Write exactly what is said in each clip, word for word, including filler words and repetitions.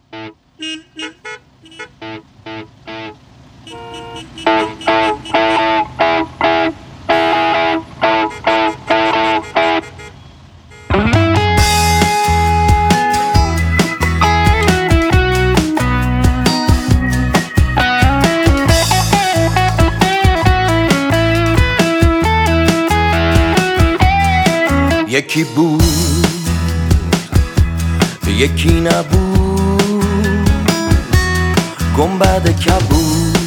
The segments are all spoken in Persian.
یکی بود یکی نبود، گنبد کبود،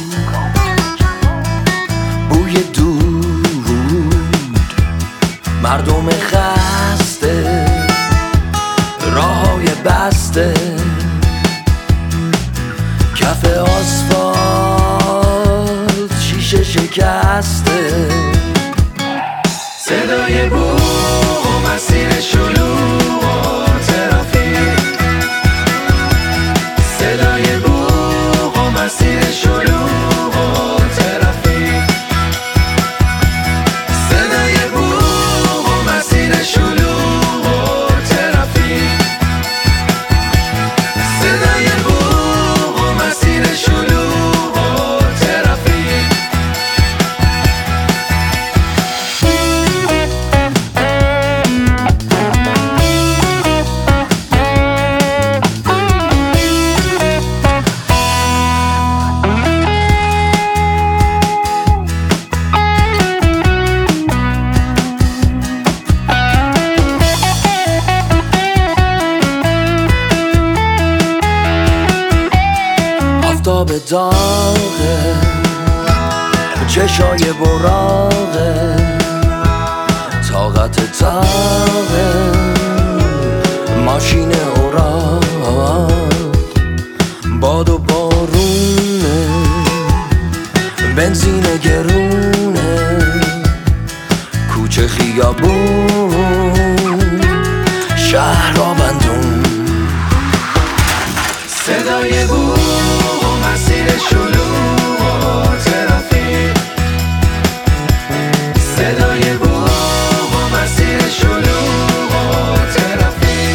بوی دود، مردم خسته، راههای بسته، کف آسفالت شیشه شکسته، صدای بوق و مسیر شلوغ و ترافیک، صدای بوق و مسیر شلوغ و ترافیک، صدای بوق و مسیر شلوغ و ترافیک، صدای بوق و مسیر شلوغ و ترافیک. آفتاب داغه، چشای براغه، طاقت تاغه، ماشین اوراق، باد و بارونه، بنزین گرونه، کوچه خیابون، شهر را بندون، صدای بوق و مسیر شلوغ و ترافیک، صدای بوق و مسیر شلوغ و ترافیک،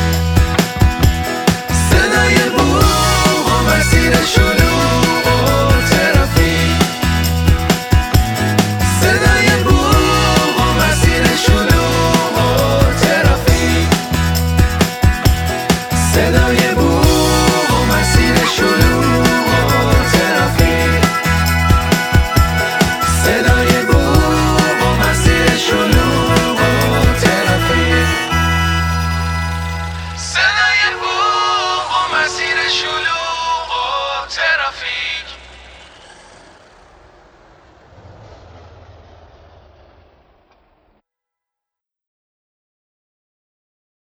صدای بوق و مسیر شلوغ و ترافیک، صدای بوق و مسیر شلوغ و ترافیک، صدای بوق و مسیر شلوغ.